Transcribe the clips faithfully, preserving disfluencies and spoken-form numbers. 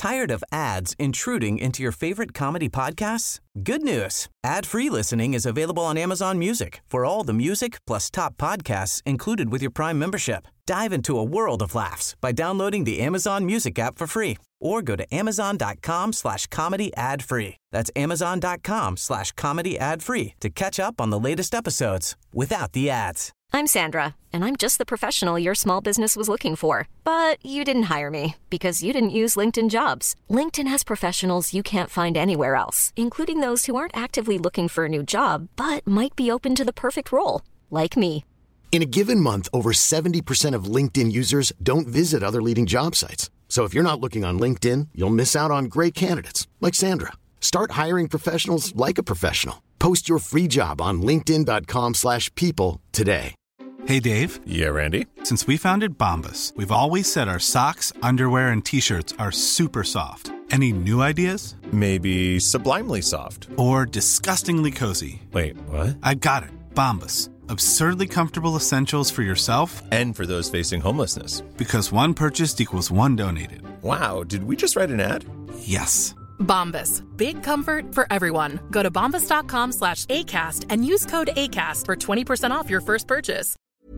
Tired of ads intruding into your favorite comedy podcasts? Good news. Ad-free listening is available on Amazon Music for all the music plus top podcasts included with your Prime membership. Dive into a world of laughs by downloading the Amazon Music app for free or go to amazon.com slash comedy ad free. That's amazon.com slash comedy ad free to catch up on the latest episodes without the ads. I'm Sandra, and I'm just the professional your small business was looking for. But you didn't hire me because you didn't use LinkedIn Jobs. LinkedIn has professionals you can't find anywhere else, including those who aren't actively looking for a new job, but might be open to the perfect role, like me. In a given month, over seventy percent of LinkedIn users don't visit other leading job sites. So if you're not looking on LinkedIn, you'll miss out on great candidates, like Sandra. Start hiring professionals like a professional. Post your free job on linkedin.com slash people today. Hey, Dave. Yeah, Randy. Since we founded Bombas, we've always said our socks, underwear, and T-shirts are super soft. Any new ideas? Maybe sublimely soft. Or disgustingly cozy. Wait, what? I got it. Bombas. Absurdly comfortable essentials for yourself and for those facing homelessness. Because one purchased equals one donated. Wow, did we just write an ad? Yes. Bombas. Big comfort for everyone. Go to bombas.com slash ACAST and use code ACAST for twenty percent off your first purchase.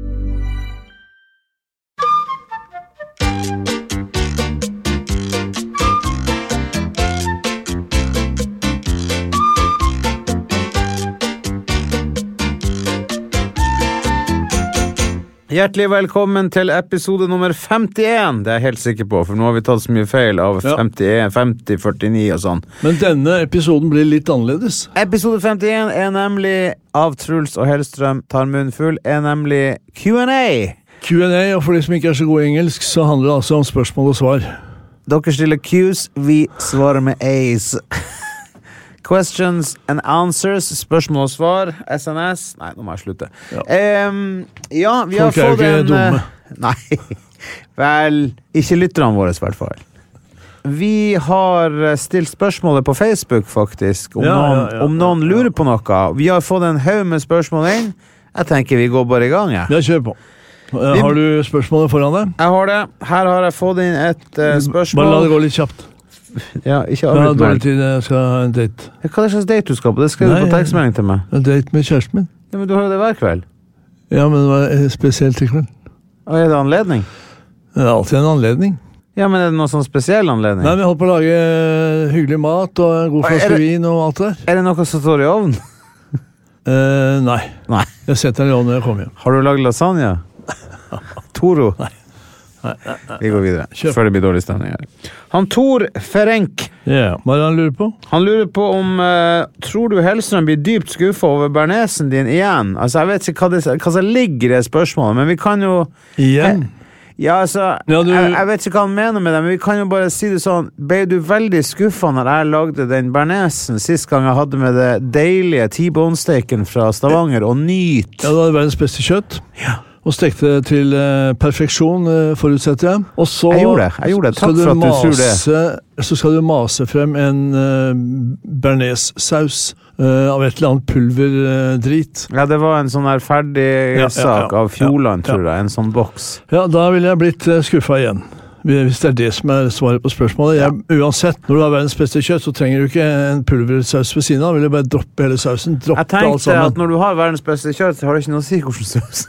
Hjertelig velkommen til episode nummer femtien. Det er jeg helt sikker på, for nå har vi tatt så mye feil av femtien, femti, førtini og sånn. Men denne episoden blir litt annerledes. Episode femtien er nemlig av Truls og Hellstrøm tar munnfull, er nemlig Q and A. Q and A, og for de som ikke er så gode i engelsk, så handler det altså om spørsmål og svar. Dere stiller Q's, vi svarer med A's. Questions and answers, spørsmål og svar, S N S. Nei, nå må jeg slutte. Ja, um, ja vi Folk har fått en... Folk er jo ikke dumme. Nei, vel, ikke lytterne våre i hvert fall. Vi har stilt spørsmålet på Facebook, faktisk, om, ja, noen, ja, ja, om noen lurer på noe. Vi har fått en haug med spørsmål inn. Jeg tenker vi går bare i gang, ja. Ja, kjør på. Har du spørsmålet foran deg? Jeg har det. Her har jeg fått inn et uh, spørsmål. Bare la det gå litt kjapt. Ja, ikke avbryt meg. Jeg har dårlig tid, jeg skal ha en date. Ja, hva er det slags date du skal på? Det skal Nei, du på tekstmelding til meg. En date med kjæresten min. Ja, men du har jo det hver kveld. Ja, men det var spesielt i kveld. Og er det anledning? Det er alltid en anledning. Ja, men er det noen sånn spesiell anledning? Nei, vi holder på å lage hyggelig mat og en god flaske vin og alt det der. Er det noe som står i ovnen? uh, nei. Nei. Jeg setter den i ovnen når jeg kommer hjem. Har du laget lasagne? Toro? Nei. Nei, nei, nei. Vi går videre, Kjøp. Før det blir dårlig stemning her. Han Tor Ferenc. Ja, yeah. Hva er det han lurer på? Han lurer på om uh, tror du Hellstrøm blir dypt skuffet over bernesen din igjen? Altså, jeg vet ikke hva, det, hva som ligger i det spørsmålet, men vi kan jo... Igjen? Ja, altså, ja, du... jeg, jeg vet ikke hva han mener med det, men vi kan jo bare si det sånn, ble du veldig skuffet når jeg lagde den bernesen sist gang jeg hadde med det deilige T-bone-steken fra Stavanger og nyt? Ja, det var verdens beste kjøtt. Ja. Og stekte det til uh, perfeksjon, uh, forutsetter jeg. Og så jeg gjorde det, jeg gjorde det. Takk for at du tror det. Så skal du mase frem en uh, bearnés-saus uh, av et eller annet pulverdrit. Ja, det var en sånn her ferdig ja, sak ja, ja, av Fjordland, ja, tror jeg, en sånn boks. Ja, da ville jeg blitt uh, skuffet igjen. Hvis det er det som er svaret på spørsmålet. Jeg, uansett, når du har verdens beste kjøtt, så trenger du ikke en pulversaus ved siden av. Da vil jeg bare droppe hele sausen, droppe alt sammen. Jeg tenkte at når du har verdens beste kjøtt, så har det ikke noe å si hvordan sausen.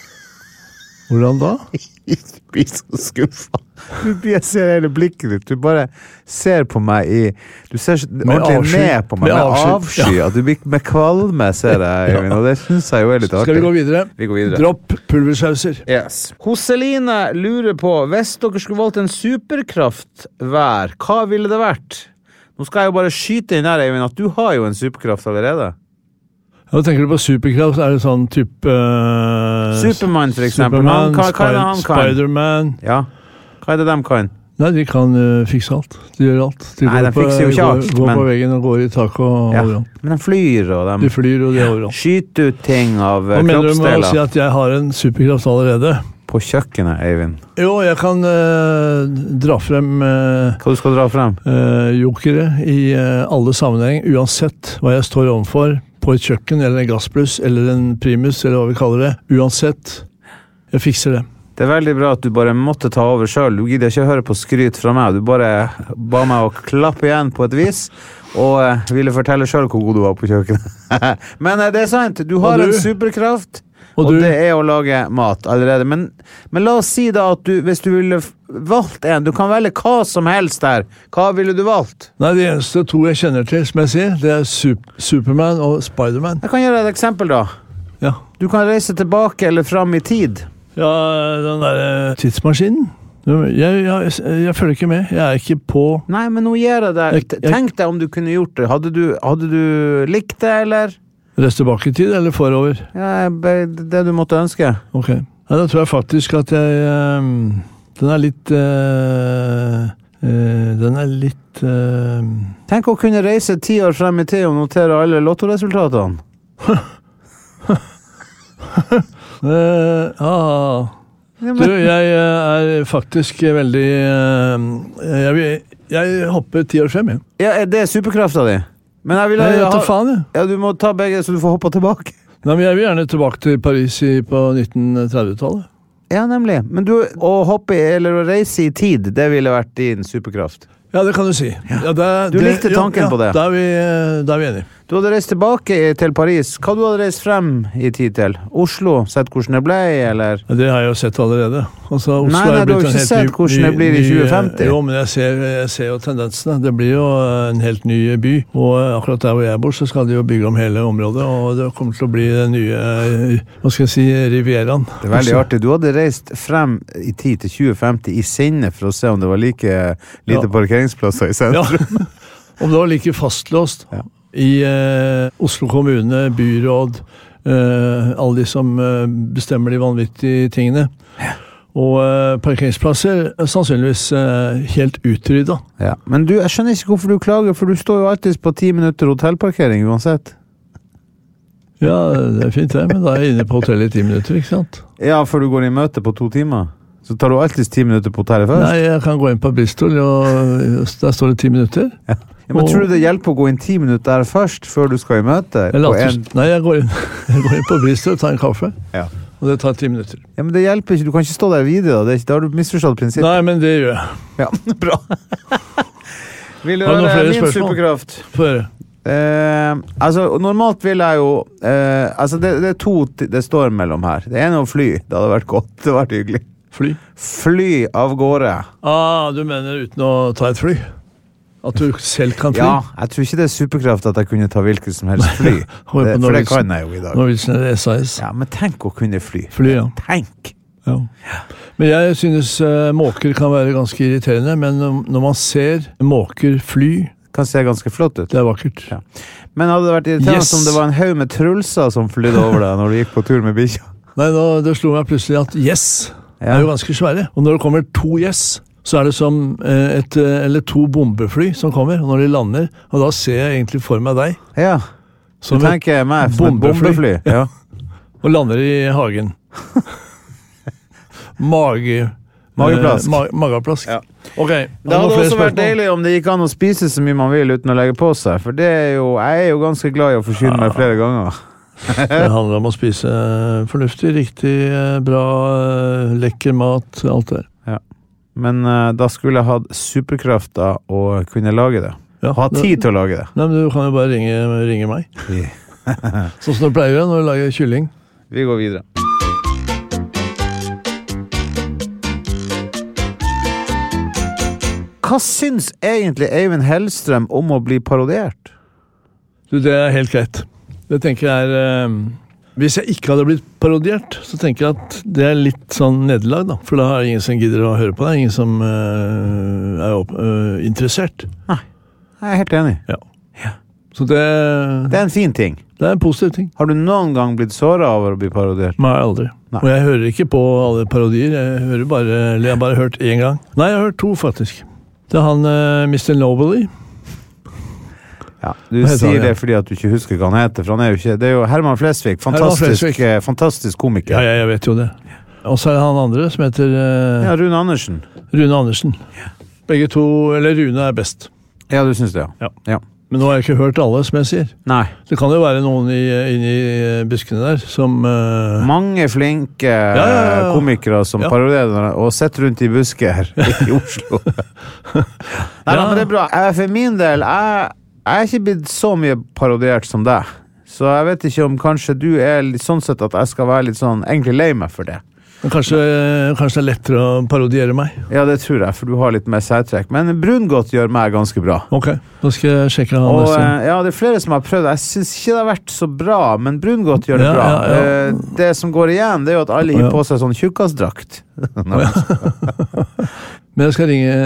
Hvordan da? Du blir så skuffet. Jeg ser hele blikket ditt. Du bare ser på meg i... Du ser ordentlig ned på meg med, med avsky. avsky. Ja. At du blir med kvalme, ser jeg. Ja. Og det synes jeg jo er litt artig. Skal vi gå videre? Vi går videre. Dropp pulversauser. Yes. Hoseline lurer på, hvis dere skulle valgt en superkraft hver, hva ville det vært? Nå skal jeg jo bare skyte inn her, Eivind, at du har jo en superkraft allerede. Hva tenker du på superkraft? Er det sånn type... Uh, Superman, for eksempel. Superman, han, hva, hva er det han kan? Spiderman. Ja. Hva er det de kan? Nei, de kan uh, fikse alt. De gjør alt. De Nei, de fikser jo ikke alt. Går, går men... på veggen og går i tak og ja. overalt. Men de flyr, og de... De flyr, og de er overalt. Skyter ut ting av uh, kroppsdeler. Hva mener du med å si at jeg har en superkraft allerede? På kjøkkenet, Eivind. Jo, jeg kan uh, dra frem... Uh, hva du skal dra frem? Uh, jokere i uh, alle sammenheng, uansett hva jeg står overfor. På et kjøkken, eller en gassbluss, eller en primus, eller hva vi kaller det. Uansett, jeg fikser det. Det er veldig bra at du bare måtte ta over selv. Du gidder ikke å høre på skryt fra meg. Du bare ba meg å klappe igjen på et vis, og uh, ville fortelle selv hvor god du var på kjøkkenet. Men uh, det er sant, du har du? en superkraft, og, og det er å lage mat allerede. Men, men la oss si da at du, hvis du ville valgt en, du kan velge hva som helst der. Hva ville du valgt? Nei, de eneste to jeg kjenner til, som jeg sier, det er Sup- Superman og Spiderman. Jeg kan gjøre et eksempel da. Ja. Du kan reise tilbake eller fram i tid. Ja, den der tidsmaskinen. Jeg, jeg, jeg følger ikke med. Jeg er ikke på... Nei, men nå gjør jeg det. Jeg, jeg, Tenk deg om du kunne gjort det. Hadde du, hadde du likt det, eller? Reist tilbake i tid, eller forover? Ja, det du måtte ønske. Ok. Ja, da tror jeg faktisk at jeg... Um, den er litt... Uh, uh, den er litt... Uh, Tenk å kunne reise ti år frem i tid og notere alle lottoresultatene. Uh, ah. Du, jeg er faktisk veldig uh, jeg, jeg hopper ti år frem, ja. Ja, det er superkrafta di. Men jeg vil jeg ha, tar faen, ja. Ja, du må ta begge, så du får hoppe tilbake. Nei, men jeg vil gjerne tilbake til Paris i, på nitten trettitallet. Ja, nemlig. Men du, å hoppe, eller å reise i tid, det ville vært din superkraft. Ja, det kan du si. Ja. Ja, det, du likte tanken ja, ja, på det. Da er vi, da er vi enige. Du hadde reist tilbake til Paris. Hva du hadde reist frem i tid til? Oslo? Sett hvordan det ble, eller? Ja, det har jeg jo sett allerede. Altså, Oslo nei, nei, du har ikke sett ny, hvordan det blir i tjue femti. Jo, men jeg ser, jeg ser jo tendensene. Det blir jo en helt ny by. Og akkurat der hvor jeg bor, så skal de jo bygge om hele området. Og det kommer til å bli den nye, hva skal jeg si, Rivieraen. Det er veldig også artig. Du hadde reist frem i tid til tjue femti i sinne for å se om det var like lite ja. parkeringsplasser i sentrum. Ja. Om det var like fastlåst. Ja. I eh, Oslo kommune, byråd, eh, alle de som eh, bestemmer de vanvittige tingene. Ja. Og eh, parkeringsplasser er sannsynligvis eh, helt utrydda. Ja. Men du, jeg skjønner ikke hvorfor du klager, for du står jo alltid på ti minutter hotellparkering uansett. Ja, det er fint det, men da er jeg inne på hotellet i ti minutter, ikke sant? Ja, før du går i møte på to timer. Så tar du alltid ti minutter på hotellet først? Nei, jeg kan gå inn på Bristol, og der står det ti minutter. Ja. Ja, men og... tror du det hjelper å gå inn ti minutter der først, før du skal i møte? Eller, en... Nei, jeg går, inn, jeg går inn på Bristol og tar en kaffe. Ja. Og det tar ti minutter. Ja, men det hjelper ikke. Du kan ikke stå der videre. Da, da har du misforstått prinsippet. Nei, men det gjør jeg. Ja, bra. Vil du høre min spørsmål? Superkraft? Få høre. Eh, altså, normalt vil jeg jo eh, altså, det, det er to det står mellom her. Det ene er å fly. Det hadde vært godt. Det hadde vært hyggelig. Fly? Fly av gårde. Ah, du mener uten å ta et fly? At du selv kan fly? Ja, jeg tror ikke det er superkraft at jeg kunne ta hvilket som helst fly. det, for det kan jeg jo i dag. Norwegian S A S. Ja, men tenk å kunne fly. Fly, ja. Tenk! Ja. Men jeg synes uh, måker kan være ganske irriterende, men når man ser måker fly... Kan se ganske flott ut. Det er vakkert. Ja. Men hadde det vært irriterende yes. om det var en haug med trulser som flydde over deg når du gikk på tur med bikkja? Nei, nå, det slo meg plutselig at yes ja. er jo ganske svære. Og når det kommer to yes... så er det som et eller to bombefly som kommer, og når de lander, og da ser jeg egentlig for meg deg. Ja, så tenker jeg meg som et bombefly. Ja. Og lander i hagen. Mage... Mageplask. Eh, ma mageplask. Ja. Ok. Det hadde også vært deilig om det gikk an å spise så mye man vil uten å legge på seg, for det er jo, jeg er jo ganske glad i å forsyne ja. meg flere ganger. Det handler om å spise fornuftig, riktig, bra, lekker mat, alt der. Ja. Men uh, da skulle jeg hatt superkrafta og kunne lage det. Ja, ha tid det, til å lage det. Nei, men du kan jo bare ringe, ringe meg. Sånn som du pleier når du lager kylling. Vi går videre. Hva syns egentlig Eivind Hellstrøm om å bli parodiert? Du, det er helt greit. Det tenker jeg er... Um Hvis jeg ikke hadde blitt parodiert, så tenker jeg at det er litt sånn nederlag, da. For da er det ingen som gidder å høre på det. Ingen som uh, er opp, uh, interessert. Nei, jeg er helt enig. Ja. Ja. Så det... Det er en fin ting. Det er en positiv ting. Har du noen gang blitt såret over å bli parodiert? Nei, aldri. Nei. Og jeg hører ikke på alle parodier. Jeg hører bare, eller jeg har bare hørt én gang. Nei, jeg har hørt to, faktisk. Det er han uh, mister Nobody. Ja, du sier han, ja. det fordi at du ikke husker hva han heter, for han er jo ikke, det er jo Herman Flesvig, fantastisk, Herman Flesvig. Eh, fantastisk komiker. Ja, ja, jeg vet jo det. Og så er det han andre som heter... Uh, ja, Rune Andersen. Rune Andersen. Ja. Begge to, eller Rune er best. Ja, du synes det, ja. Ja. ja. Men nå har jeg ikke hørt alle, som jeg sier. Nei. Det kan jo være noen i, inni buskene der som uh... Mange flinke ja, ja, ja, ja. komikere som ja. parodierer og sitter rundt i busker i Oslo. Nei, ja. men det er bra. Jeg, for min del, jeg, jeg er ikke blitt så mye parodiert som deg. Så jeg vet ikke om kanskje du er litt sånn sett at jeg skal være litt sånn egentlig lei meg for det. Men kanskje, kanskje det er lettere å parodiere meg? Ja, det tror jeg, for du har litt mer særtrekk. Men brungot gjør meg ganske bra. Ok, da skal jeg sjekke han og, neste. Ja, det er flere som har prøvd. Jeg synes ikke det har vært så bra, men brungot gjør det ja, bra. Ja, ja. Det som går igjen, det er jo at alle gir på seg sånn tjukkasdrakt. Men jeg skal ringe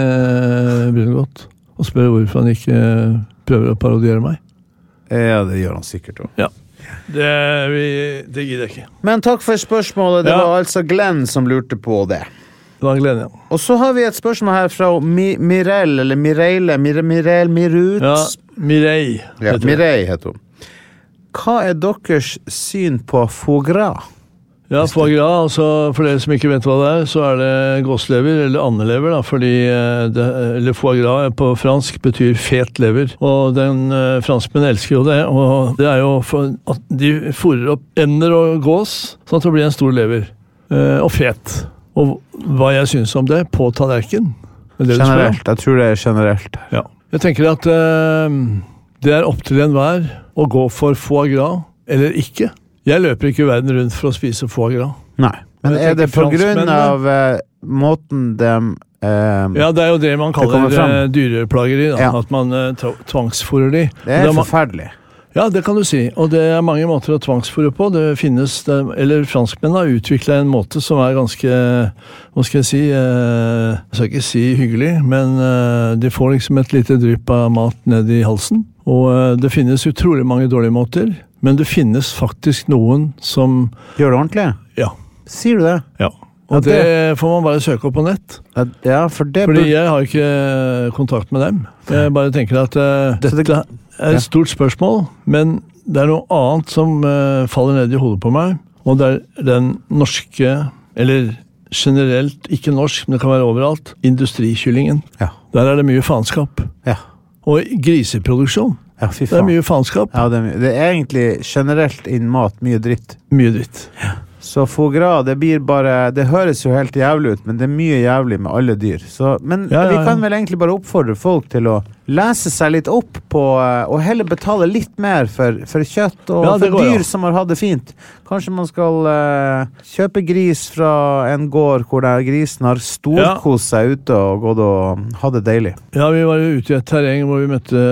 Brungot og spørre hvorfor han ikke prøver å parodiere meg. Ja, det gjør han sikkert også. Ja. Det, vi, det gidder jeg ikke. Men takk for spørsmålet. Det ja. var altså Glenn som lurte på det. Det var Glenn, ja. Og så har vi et spørsmål her fra Mi, Mirelle, eller Mireille, Mire, Mirelle Mirut. Ja, Mireille. Ja, Mireille heter hun. Hva er deres syn på foie gras? Ja, foie gras, altså for dere som ikke vet hva det er, så er det gåslever, eller andelever, da, fordi det, eller foie gras på fransk betyr fet lever, og den eh, franskmenn elsker jo det, og det er jo for at de fôrer opp ender og gås, sånn at det blir en stor lever, eh, og fet. Og hva jeg synes om det, på tallerken. Generelt, jeg tror det er generelt. Ja. Jeg tenker at eh, det er opp til enhver å gå for foie gras, eller ikke. Jeg løper ikke i verden rundt for å spise foie gras. Nei, men er det på grunn av uh, måten de... Uh, ja, det er jo det man kaller det dyreplageri, da, ja. At man uh, tvangsfôrer de. Det er forferdelig. Ja, det kan du si, og det er mange måter å tvangsfôre på. Det finnes, det, eller franskmenn har utviklet en måte som er ganske, hva skal jeg si, uh, jeg skal ikke si hyggelig, men uh, de får liksom et lite drypp av mat ned i halsen, og uh, det finnes utrolig mange dårlige måter. Men det finnes faktisk noen som... Gjør det ordentlig? Ja. Sier du det? Ja. Og det, det får man bare søke opp på nett. Ja, for det... Fordi jeg har ikke kontakt med dem. Jeg bare tenker at uh, dette det, er et stort spørsmål, men det er noe annet som uh, faller ned i hodet på meg, og det er den norske, eller generelt ikke norsk, men det kan være overalt, industrikyllingen. Ja. Der er det mye faenskap. Ja. Og griseproduksjon. Ja, fy faen. Det er mye faenskap. Ja, det er, mye. Det er egentlig generelt innen mat mye dritt. Mye dritt. Ja. Så foie gras, det blir bare, det høres jo helt jævlig ut, men det er mye jævlig med alle dyr. Så, men ja, ja, ja. Vi kan vel egentlig bare oppfordre folk til å lese seg litt opp på, og heller betale litt mer for, for kjøtt og ja, for går, dyr ja. Som har hatt det fint. Kanskje man skal uh, kjøpe gris fra en gård hvor der grisen har storkost seg ute og gått og hatt det deilig. Ja, vi var jo ute i et terreng hvor vi møtte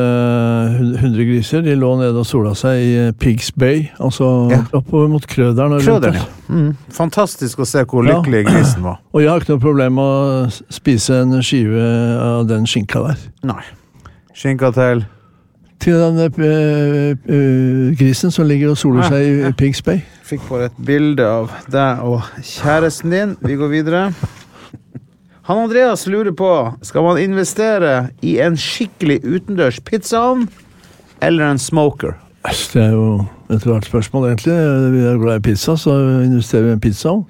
hundre griser. De lå nede og sola seg i Pigs Bay, altså ja. Oppover mot Krøderen. Krøderen, ja. Mm. Fantastisk å se hvor lykkelig ja. Grisen var. Og jeg har ikke noe problem med å spise en skive av den skinka der. Nei. Skinka til? Til den uh, uh, grisen som ligger og soler ja. Seg i ja. Pigs Bay. Fikk bare et bilde av deg og kjæresten din. Vi går videre. Han Andreas lurer på, skal man investere i en skikkelig utendørs pizzaovn eller en smoker? Det er jo et rart spørsmål egentlig. Vi er glad i pizza, så investerer vi i en pizzaovn.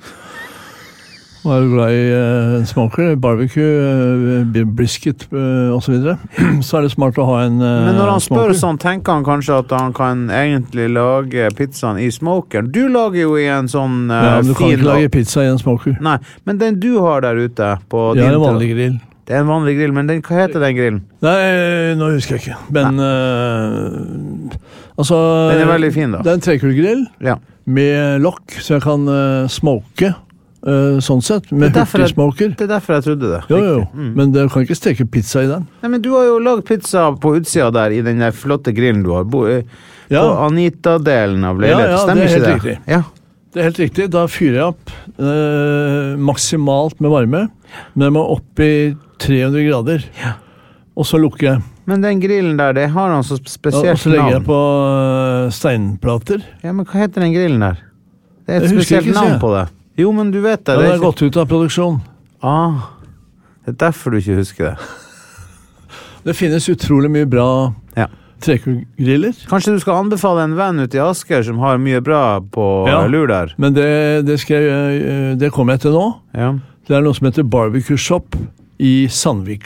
Og er du glad i uh, smoker, barbecue, uh, brisket uh, og så videre, så er det smart å ha en uh, Men når han spør smoker. Sånn, tenker han kanskje at han kan egentlig lage pizzaen i smokeren. Du lager jo i en sånn uh, ja, men du fin... kan ikke lage pizza i en smoker. Nei, men den du har der ute på ja, din... Ja, en vanlig grill. Det er en vanlig grill, men den, hva heter den grillen? Nei, nå husker jeg ikke. Men, uh, altså... Den er veldig fin da. Det er en trekulgrill ja. Med lokk, så jeg kan uh, smoke... Uh, sånn sett, med hurtigsmoker. Det er derfor jeg trodde det. Jo, jo, mm. Men du kan ikke steke pizza i den. Nei, men du har jo laget pizza på utsida der, i den der flotte grillen du har. Bo, ja. På Anita-delen av leiligheten. Ja, ja, stemmer det er helt ikke det? Riktig. Ja. Det er helt riktig. Da fyrer jeg opp uh, maksimalt med varme, men jeg må opp i tre hundre grader. Ja. Og så lukker jeg. Men den grillen der, det har han så spesielt navn. Og så legger jeg på uh, steinplater. Ja, men hva heter den grillen der? Det er et spesielt navn på det. Jo, men du vet det. Ja, det er ikke... gått ut av produksjon. Ah, det er derfor du ikke husker det. Det finnes utrolig mye bra ja. Trekulgriller. Kanskje du skal anbefale en venn ute i Asker som har mye bra på ja. Lur der? Men det, det, skal jeg, det kommer jeg til nå. Ja. Det er noe som heter Barbecue Shop i Sandvika.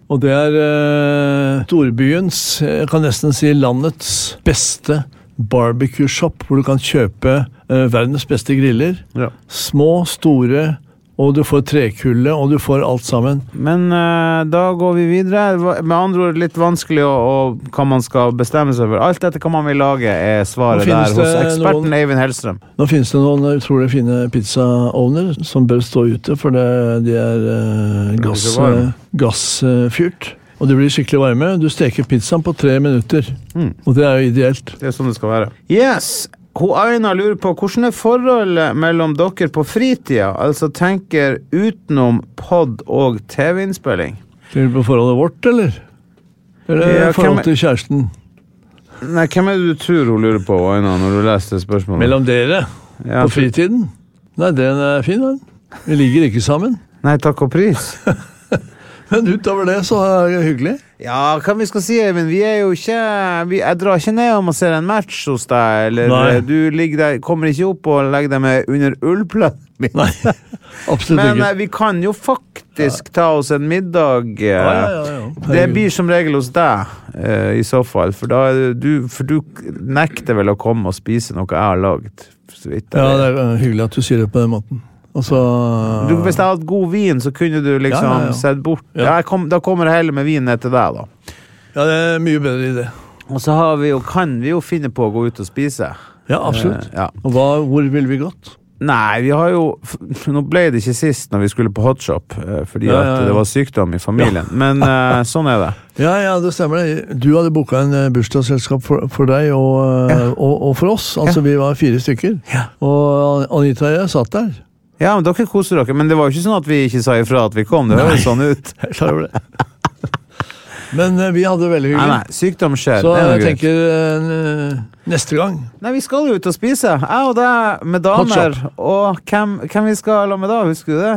Og det er uh, storbyens, jeg kan nesten si landets beste barbecue shop, hvor du kan kjøpe uh, verdens beste griller. Ja. Små, store, og du får trekulle, og du får alt sammen. Men uh, da går vi videre. Med andre ord litt vanskelig å, å hva man skal bestemme seg for. Alt dette hva man vil lage er svaret der hos eksperten noen, Eivind Hellstrøm. Nå finnes det noen utrolig fine pizza-ovner som bør stå ute, for det, de er uh, gass, uh, gassfyrt. Og det blir skikkelig varme. Du steker pizzaen på tre minutter. Mm. Og det er jo ideelt. Det er sånn det skal være. Yes! Hun Aina lurer på hvordan er forholdet mellom dere på fritida, altså tenker utenom podd og T V-innspilling? Tenker du på forholdet vårt, eller? Eller ja, forhold til kjæresten? Nei, hvem er det du tror hun lurer på, Aina, når du leser det spørsmålet? Mellom dere? Ja, på fritiden? Nei, den er fin, den. Vi ligger ikke sammen. Nei, takk og pris. Men utover det så er det hyggelig. Ja, hva vi skal si, Eivind, vi er jo ikke vi, jeg drar ikke ned om å se en match hos deg, eller Nei. Du ligger der, kommer ikke opp og legger deg med under ullplatten min. Nei, absolutt Men ikke. vi kan jo faktisk ta oss en middag. Ja, ja, ja, ja. Det blir som regel hos deg, uh, i så fall, for, da er du, for du nekter vel å komme og spise noe jeg har laget. Så vidt ja, det er hyggelig at du sier det på den måten. Altså, du, hvis jeg hadde god vin, så kunne du liksom ja, ja, ja. sett bort. Ja. Ja, kom, da kommer jeg heller med vin ned til deg, da. Ja, det er mye bedre idé. Og så har vi jo, kan vi jo finne på å gå ut og spise. Ja, absolutt. Uh, ja. Og hva, hvor vil vi gått? Nei, vi har jo... Nå ble det ikke sist når vi skulle på hotshop, uh, fordi ja, ja, ja. at det var sykdom i familien. Ja. Men uh, sånn er det. Ja, ja, det stemmer det. Du hadde boket en bursdagsselskap for, for deg og, ja. og, og for oss. Altså, ja. vi var fire stykker. Ja. Og Anita og jeg satt der. Ja, men dere koser dere, men det var jo ikke sånn at vi ikke sa ifra at vi kom, det høres sånn ut. Jeg klarer det. Men uh, vi hadde veldig hyggelig. Nei, nei, sykdom skjer. Så jeg tenker uh, neste gang. Nei, vi skal jo ut og spise. Jeg og deg med damer, og hvem, hvem vi skal la med da, husker du det?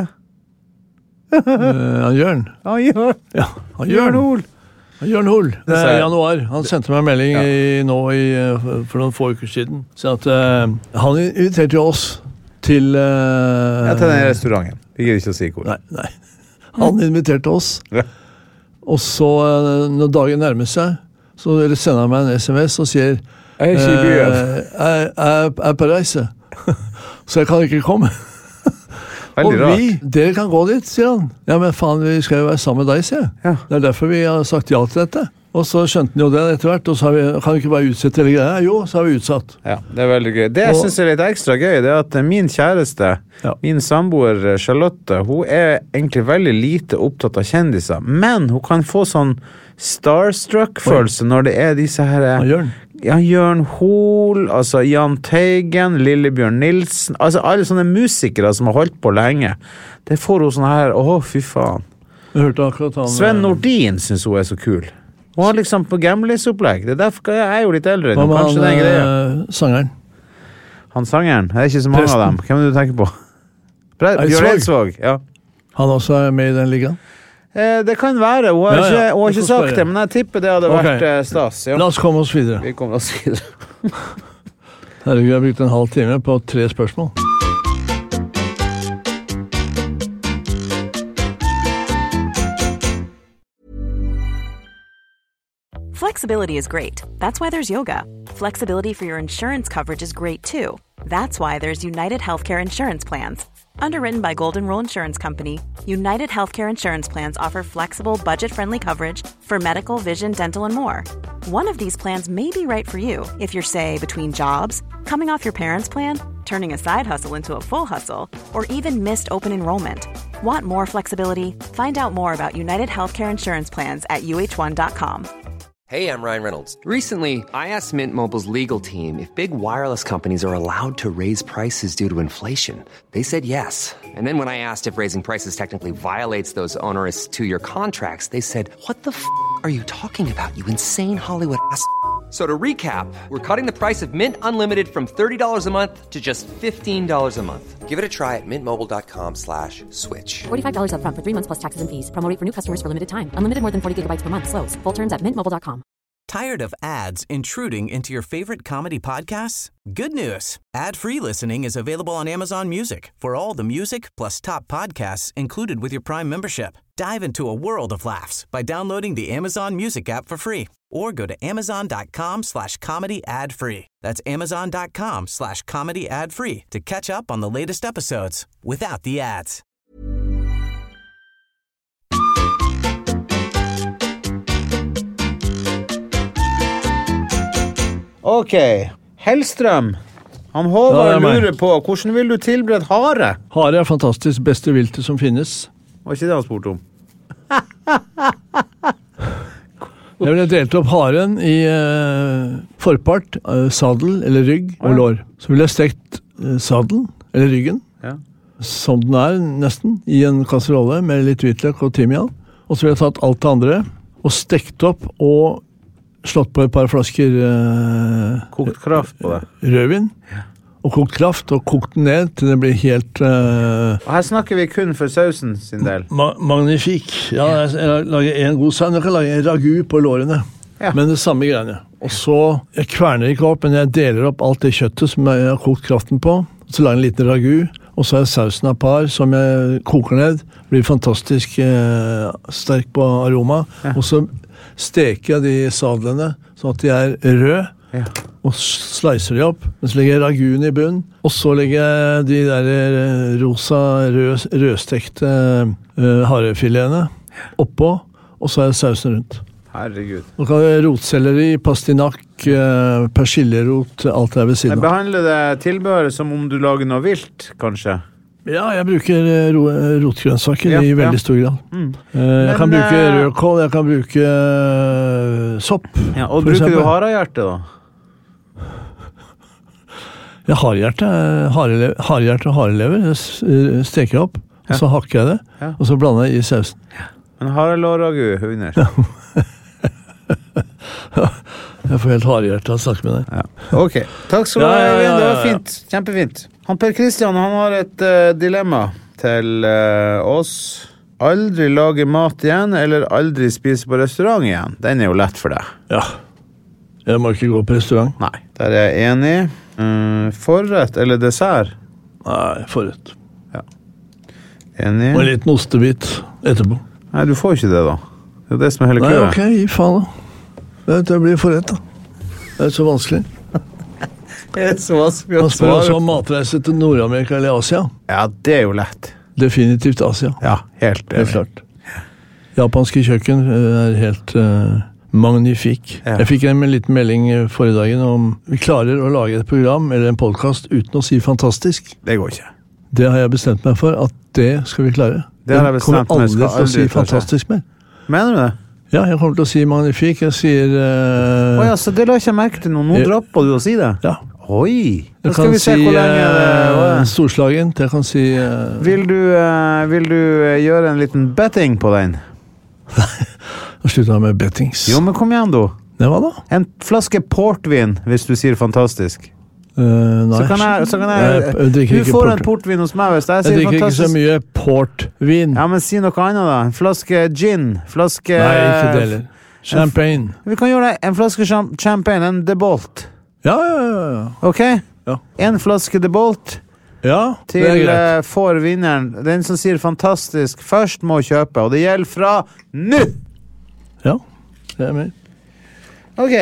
uh, han Jørn. Han Jørn. Ja, han Jørn Hol. Han Jørn Hol. Det er i januar. Han sendte meg en melding ja. i, nå i, for noen få uker siden. Så at uh, han inviterte jo oss til uh, ja, til den restauranten. Vi gir ikke å si hvor. Nei, nei. Han inviterte oss. Ja. Og så, uh, når dagen nærmer seg, så sender han meg en sms og sier Jeg er ikke i byen. Uh, jeg, jeg er på reise. Så jeg kan ikke komme. Veldig og vi, rart. dere kan gå dit, sier han. Ja, men faen, vi skal jo være sammen med deg, sier jeg. Ja. Det er derfor vi har sagt ja til dette. Og så skjønte han jo det etter hvert, og så har vi, kan vi ikke bare utsette hele greia. Jo, så har vi utsatt. Ja, det er veldig gøy. Det jeg synes er litt ekstra gøy, det er at min kjæreste, ja. min samboer Charlotte, hun er egentlig veldig lite opptatt av kjendiser, men hun kan få sånn starstruck-følelse når det er disse her... Ja, Jørn. Ja, Jørn Hol, altså Jan Teigen, Lillebjørn Nilsen, altså alle sånne musikere som har holdt på lenge. Det får hun sånn her, åh, fy faen. Jeg hørte akkurat han... Sven Nordin synes hun er så kul. Hun har liksom på gamlis-opplegg. Det er derfor jeg er jo litt eldre. Hva med kanskje han, den greia. sangeren? Han sangeren? Det er ikke så mange Presten. Av dem. Hvem er det du tenker på? Bjørn Eidsvåg, ja. Han også er med i den ligaen? Eh, det kan være. Hun har ja, ja. ikke, hun har ikke sagt det, men jeg tipper det hadde okay. vært eh, stas. Ja. La oss komme oss videre. Vi kommer oss videre. Herregud, jeg har brukt en halv time på tre spørsmål. Flexibility is great. That's why there's yoga. Flexibility for your insurance coverage is great too. That's why there's United Healthcare Insurance Plans. Underwritten by Golden Rule Insurance Company, United Healthcare Insurance Plans offer flexible, budget-friendly coverage for medical, vision, dental, and more. One of these plans may be right for you if you're, say, between jobs, coming off your parents' plan, turning a side hustle into a full hustle, or even missed open enrollment. Want more flexibility? Find out more about United Healthcare Insurance Plans at U H one dot com. Hey, I'm Ryan Reynolds. Recently, I asked Mint Mobile's legal team if big wireless companies are allowed to raise prices due to inflation. They said yes. And then when I asked if raising prices technically violates those onerous two-year contracts, they said, what the f*** are you talking about, you insane Hollywood ass f- So to recap, we're cutting the price of Mint Unlimited from thirty dollars a month to just fifteen dollars a month. Give it a try at mintmobile.com slash switch. forty-five dollars up front for three months plus taxes and fees. Promo rate for new customers for limited time. Unlimited more than forty gigabytes per month. Slows full terms at mint mobile dot com. Tired of ads intruding into your favorite comedy podcasts? Good news. Ad-free listening is available on Amazon Music for all the music plus top podcasts included with your Prime membership. Dive into a world of laughs by downloading the Amazon Music app for free or go to amazon.com slash comedy ad free. That's amazon.com slash comedy ad free to catch up on the latest episodes without the ads. Ok, Hellstrøm. Han Håvard ja, lurer på, hvordan vil du tilberede hare? Hare er fantastisk, beste viltet som finnes. Var ikke det han spurte om? Jeg ville delt opp haren i uh, forpart, uh, sadel eller rygg og lår. Så ville jeg stekt uh, sadelen, eller ryggen, ja. Som den er nesten, i en kasserolle med litt hvitløk og timian. Og så ville jeg tatt alt det andre og stekt opp og slått på et par flasker uh, kokt kraft på det. Rødvin. Ja. Og kokt kraft, og kokt den ned til det blir helt... Uh, og her snakker vi kun for sausen sin del. Ma magnifik. Ja, jeg, jeg lager en god saus. Jeg kan lage en ragu på lårene. Ja. Men det samme greiene. Og så, jeg kverner ikke opp, men jeg deler opp alt det kjøttet som jeg har kokt kraften på. Så lager jeg en liten ragu. Og så er sausen av par som jeg koker ned. Blir fantastisk uh, sterk på aroma. Ja. Og så steker jeg de sadlene sånn at de er røde, ja. Og slicer de opp. Men så legger jeg raguen i bunn, og så legger jeg de der rosa, rød, rødstekte uh, harefiletene oppå, og så er sausen rundt. Herregud. Nå kan jeg rotselleri, pastinakk, uh, persillerot, alt er ved siden av. Jeg behandler det tilbehøret som om du lager noe vilt, kanskje? Ja, jeg bruker ro rotgrønnsaker ja, i veldig ja. Stor grad. Mm. Uh, jeg Men, kan bruke rødkål, jeg kan bruke uh, sopp. Ja, og bruker eksempel. Du harehjerte da? Ja, harehjerte, harelever, harehjerte og harelever, jeg steker jeg opp, ja. Og så hakker jeg det, ja. Og så blander jeg i sausen. Men harelårragu under? Jeg får helt harehjerte å snakke med deg. Ja. Ok, takk skal du ha, ja, ja, ja, ja. Det var fint, kjempefint. Han Per Kristian, han har et uh, dilemma til uh, oss. Aldri lage mat igjen, eller aldri spise på restaurant igjen. Den er jo lett for deg. Ja, jeg må ikke gå på restaurant. Nei, der er jeg enig. Uh, forrett eller dessert? Nei, forrett. Ja. Enig. Og en liten ostebit etterpå. Nei, du får ikke det da. Det er det som er hele køret. Nei, ok, gi faen da. Det blir forrett da. Det er så vanskelig. Det er så vanskelig å svare. Man spør også om matreise til Nord-Amerika eller Asia. Ja, det er jo lett. Definitivt Asia. Ja, helt, helt klart. Japanske kjøkken er helt uh, magnifik. Ja. Jeg fikk en liten melding forrige dagen om vi klarer å lage et program eller en podcast uten å si fantastisk. Det går ikke. Det har jeg bestemt meg for, at det skal vi klare. Det har jeg bestemt meg, kommer aldri til å si fantastisk mer. Mener du det? Ja, jeg kommer til å si magnifik. Jeg sier... Uh, Åja, så det la jeg ikke merke til noe. Nå jeg, dropper du å si det. Ja. Oi! Nå skal vi se si, hvor lenge det er. Storslagent, jeg kan si... Uh, vil du, uh, vil du uh, gjøre en liten betting på den? Nå slutter jeg med bettings. Jo, men kom igjen, du. Det var da? En flaske portvin, hvis du sier fantastisk. Uh, nei, så kan jeg... Så kan jeg, jeg, jeg du får en portvin hos meg hvis jeg, jeg sier fantastisk. Jeg drikker ikke så mye portvin. Ja, men si noe annet da. En flaske gin, flaske... Nei, ikke det heller. Champagne. Vi kan gjøre det. En flaske champagne, en Debolt. Ja, ja, ja, ja. Ok? Ja. En flaske Debolt. Ja, til, det er greit. Uh, for vinneren. Den som sier fantastisk først må kjøpe, og det gjelder fra nå! Ja, det er med. Ok.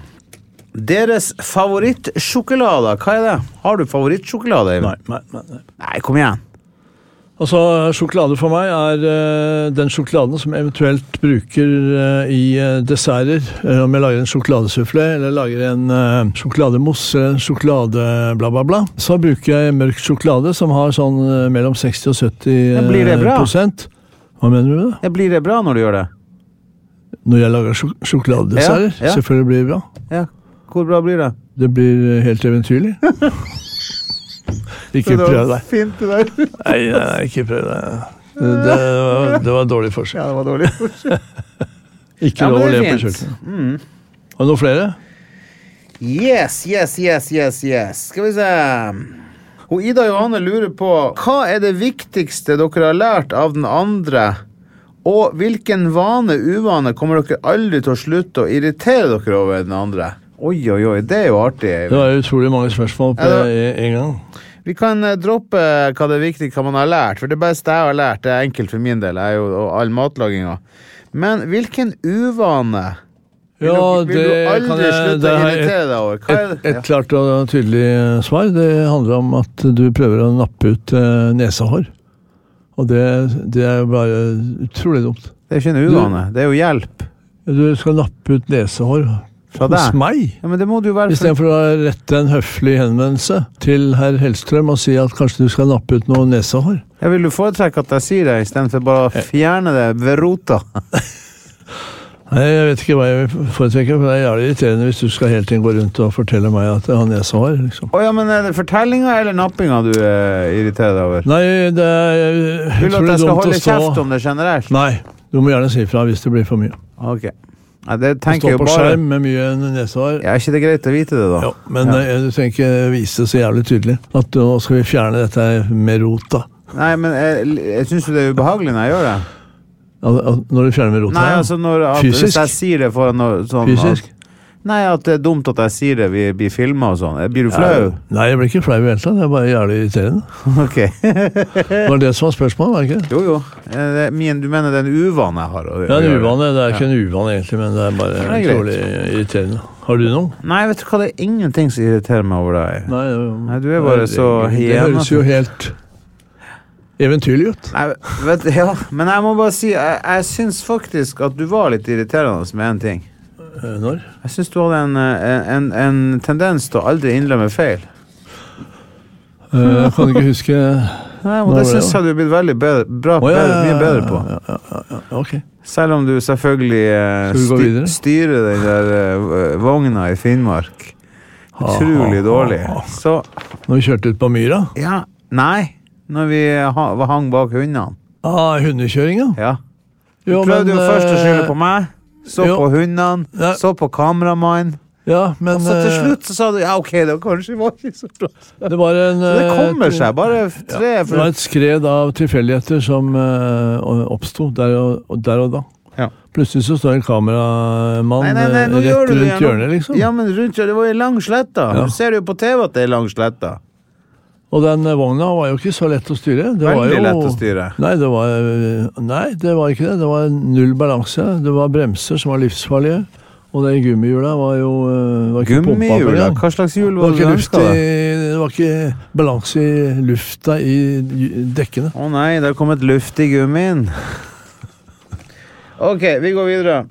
Deres favorittsjokolade, hva er det? Har du favorittsjokolade? Nei, nei, nei, nei. Nei, kom igjen. Altså, sjokolade for meg er uh, den sjokoladen som eventuelt bruker uh, i uh, desserter. Uh, om jeg lager en sjokoladesufflé, eller lager en uh, sjokolademousse, eller en sjokolade bla bla bla, så bruker jeg mørk sjokolade som har sånn uh, mellom seksti og sytti uh, blir det bra? prosent. Hva mener du med det? Ja, blir det bra når du gjør det? Når jeg lager sjok sjokoladedesserter, ja, ja. Selvfølgelig blir det bra. Ja, hvor bra blir det? Det blir helt eventyrlig. Ikke prøv deg. Fint det der. Nei, nei, ikke prøv deg. Det, det, var, det var dårlig forsøk. Ja, det var dårlig forsøk. Ikke lov å le på kjøkkenet. Mm. Har du noen flere? Yes, yes, yes, yes, yes. Skal vi se. Og Ida Johanne lurer på, hva er det viktigste dere har lært av den andre Og hvilken vane, uvane, kommer dere aldri til å slutte å irritere dere over den andre? Oi, oi, oi, det er jo artig. Det var utrolig mange spørsmål på ja, en gang. Vi kan uh, droppe hva det er viktig, hva man har lært, for det beste jeg har lært, det er enkelt for min del, er jo all matlaginga. Men hvilken uvane vil, ja, du, vil du aldri jeg, slutte å irritere deg over? Hva et, et ja. klart og tydelig svar, det handler om at du prøver å nappe ut uh, nesehår. Og det, det er bare utrolig dumt. Det er ikke en uvane, du, det er jo hjelp. Du skal nappe ut nesehår hos meg. Ja, men det må du være I stedet for å rette en høflig henvendelse til herr Hellstrøm og si at kanskje du skal nappe ut noe nesehår. Jeg vil du foretrekke at jeg sier det, I stedet for bare å fjerne det ved rota. Nei, jeg vet ikke hva jeg foretrekker, for det er jævlig irriterende hvis du skal hele tiden gå rundt og fortelle meg at jeg har nesehår, liksom. Å ja, men er det fortellinga eller nappinga du uh, irriterer deg over? Nei, det er... Jeg, vil du at jeg skal holde kjeft om det generelt? Nei, du må gjerne si fra hvis det blir for mye. Ok. Ja, det tenker jeg jo bare... Stå på skjerm med mye nesehår. Ja, er ikke det greit å vite det da? Jo, men ja. Du trenger ikke vise det så jævlig tydelig at nå skal vi fjerne dette med rota. Nei, men jeg, jeg synes jo det er ubehagelig når jeg gjør det. Når du fjerner med rota? Nei, altså når at, fysisk? Hvis jeg sier det foran noe sånn... Fysisk? At, nei, at det er dumt at jeg sier det, vi blir filmet og sånn. Blir du flau? Ja, nei, jeg blir ikke flau I hele tatt, det er bare jævlig irriterende. Ok. Var det som var spørsmålet, var det ikke? Jo, jo. Det, min, du mener det er en uvane jeg har? Å, ja, en uvane, det er ikke ja. En uvane egentlig, men det er bare det er utrolig irriterende. Har du noe? Nei, vet du hva, det er ingenting som irriterer meg over deg. Nei, jo, nei du er bare det, så det, det høres jo helt... eventyrlig ut. Nei, vet, ja, men jeg må bare si, jeg, jeg synes faktisk at du var litt irriterende med en ting. Når? Jeg synes du hadde en, en, en tendens til å aldri innrømme feil. Uh, jeg kan ikke huske... Nei, men det synes jeg du har blitt veldig bedre, bra, oh, ja, bedre, mye bedre på. Ja, ja, ja, ok. Selv om du selvfølgelig uh, styr, styrer den der uh, vogna I Finnmark. Utrolig dårlig. Så... Når vi kjørte ut på Myra? Ja, nei. Når vi hang bak hundene. Ah, hundekjøringa? Ja. Du jo, prøvde men, jo først å skylde på meg, så jo. På hundene, ja. Så på kameramann. Ja, men... Og så til slutt så sa du, ja, ok, det kanskje var ikke så bra. Det var en... Så det kommer seg, bare tre... Ja, det var et skred av tilfeldigheter som uh, oppstod der og, der og da. Ja. Plutselig så står en kameramann nei, nei, nei, rett rundt ja, hjørnet, liksom. Ja, men rundt hjørnet, det var jo lang sletta. Ja. Du ser jo på T V at det er lang sletta. Og den vogna var jo ikke så lett å styre. Det Veldig var jo, lett å styre. Nei det, var, nei, det var ikke det. Det var null balanse. Det var bremser som var livsfarlige. Og de gummihjula var jo var ikke gummihjula? Hva slags hjul var det du ønsket da? Det var ikke balanse I lufta I dekkene. Å nei, det har kommet luft I gummien. Ok, vi går videre.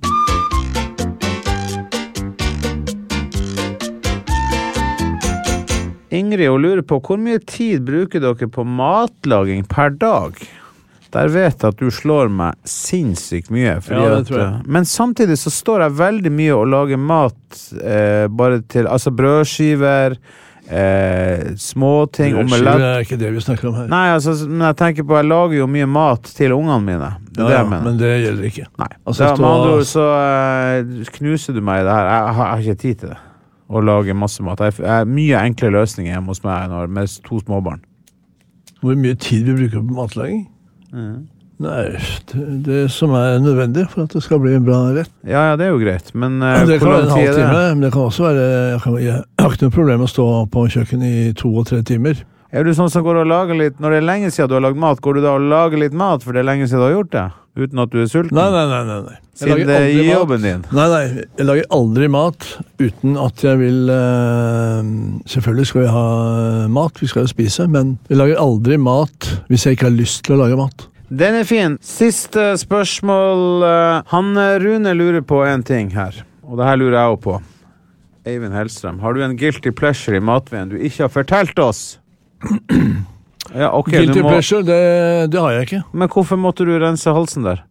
Ingrid og lurer på hvor mye tid bruker dere på matlaging per dag? Der vet jeg at du slår meg sinnssykt mye. Ja, det tror jeg. At, men samtidig så står jeg veldig mye og lager mat eh, bare til, altså brødskiver, eh, småting, omelett. Brødskiver er ikke det vi snakker om her. Nei, altså, men jeg tenker på, jeg lager jo mye mat til ungene mine. Det ja, det ja, men det gjelder ikke. Nei, altså, da, med andre ord så eh, knuser du meg I det her. Jeg, jeg har ikke tid til det. Og lage masse mat. Det er mye enkle løsninger hjemme hos meg når, med to småbarn. Hvor mye tid vi bruker på matlaging? Mm. Nei, det, det som er nødvendig for at det skal bli en bra rett. Ja, ja, det er jo greit. Men uh, det kan være en halv time, men det kan også være... Jeg, kan, jeg har ikke noe problem å stå på kjøkken I to og tre timer. Er du sånn som går og lager litt... Når det er lenge siden du har lagd mat, går du da og lager litt mat for det er lenge siden du har gjort det? Uten at du er sulten? Nei, nei, nei, nei. nei. Siden det er jobben din? Nei, nei, jeg lager aldri mat uten at jeg vil... Uh, selvfølgelig skal vi ha mat, vi skal jo spise, men jeg lager aldri mat hvis jeg ikke har lyst til å lage mat. Den er fin. Siste spørsmål. Han Rune lurer på en ting her, og det her lurer jeg også på. Eivind Hellstrøm, har du en guilty pleasure I matveien du ikke har fortalt oss? Ja, okay, guilty må... pleasure, det, det har jeg ikke. Men hvorfor måtte du rense halsen der?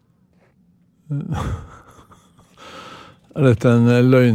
Er dette en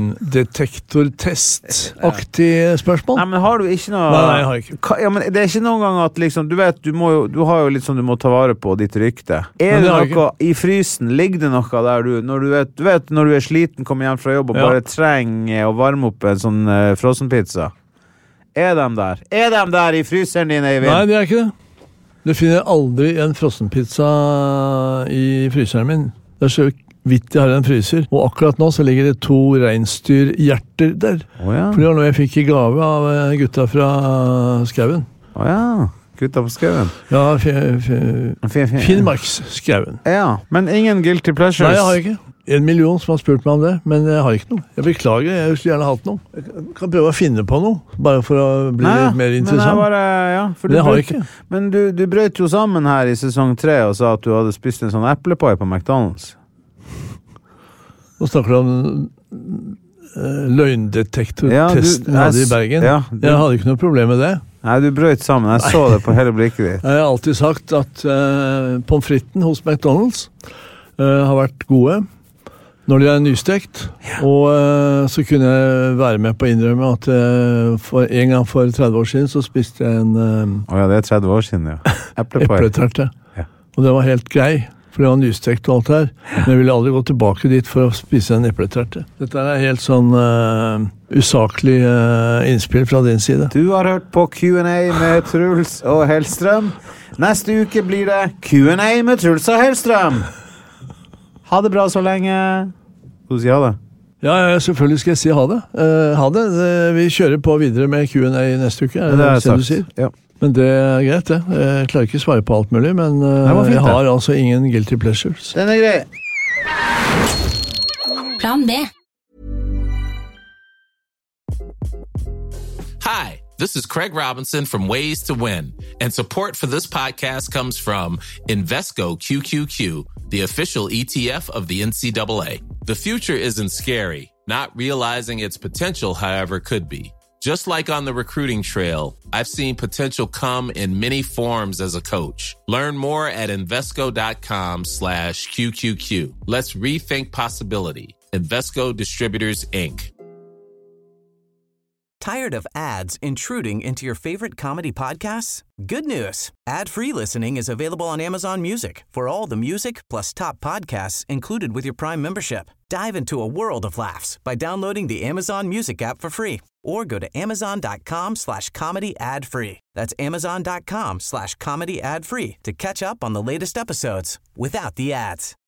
løgndetektortest-aktig spørsmål? Nei, men har du ikke noe... Nei, nei, jeg har ikke. Ja, men det er ikke noen gang at liksom, du vet, du, må jo, du har jo litt sånn du må ta vare på ditt rykte. Er det noe I frysen? Ligger det noe der du, når du vet, du vet, når du er sliten, kommer hjem fra jobb og ja. Bare trenger å varme opp en sånn uh, frossenpizza? Er de der? Er de der I fryseren din, Eivind? Nei, det er ikke det. Du finner aldri en frossenpizza i fryseren min. Det er så vidt jeg har en fryser. Og akkurat nå så ligger det to reinsdyrhjerter der. Oh, ja. For det var noe jeg fikk i gave av gutta fra Skauen. Å oh, ja, gutta på Skauen. Ja, Finnmarksskauen. Ja, men ingen guilty pleasures? Nei, jeg har ikke. En million som har spurt meg om det, men jeg har ikke noe. Jeg beklager, jeg skulle gjerne hatt noe. Jeg kan prøve å finne på noe, bare for å bli Nei, litt mer interessant. Men, bare, ja, for det har jeg ikke. Men du, du brøt jo sammen her i sesong tre og sa at du hadde spist en sånn eplepai på McDonald's. Nå snakker du om uh, løgndetektortesten ja, hadde i Bergen. Ja, du, jeg hadde ikke noe problem med det. Nei, du brøt sammen. Jeg Nei. så det på hele blikket ditt. Jeg har alltid sagt at uh, pommes fritesen hos McDonald's uh, har vært gode. Når de er nystekt, ja. og uh, så kunne jeg være med på å innrømme at uh, for en gang for tretti år siden så spiste jeg en uh, Å ja, det er tretti år siden, ja. Epleterte. Ja. Og det var helt grei, for det var nystekt og alt her. Men jeg ville aldri gå tilbake dit for å spise en epleterte. Dette er helt sånn uh, usaklig uh, innspill fra din side. Du har hørt på Q and A med Truls og Hellstrøm. Neste uke blir det Q and A med Truls og Hellstrøm. Ha det bra så lenge. Skal du si ha det? Ja, selvfølgelig skal jeg si ha det. Uh, ha det. Vi kjører på videre med Q and A neste uke. Er det det, det du sier? Ja. Men det er greit, det. Jeg klarer ikke å svare på alt mulig, men uh, fint, jeg har det. Altså ingen guilty pleasures. Den er grei. Plan B. Hi, this is Craig Robinson from Ways to Win, and support for this podcast comes from Invesco Q Q Q, the official E T F of the N C double A. The future isn't scary. Not realizing its potential, however, could be. Just like on the recruiting trail, I've seen potential come in many forms as a coach. Learn more at Invesco.com slash QQQ. Let's rethink possibility. Invesco Distributors, Incorporated. Tired of ads intruding into your favorite comedy podcasts? Good news. Ad-free listening is available on Amazon Music for all the music plus top podcasts included with your Prime membership. Dive into a world of laughs by downloading the Amazon Music app for free or go to amazon.com slash comedy ad-free. That's amazon.com slash comedy ad-free to catch up on the latest episodes without the ads.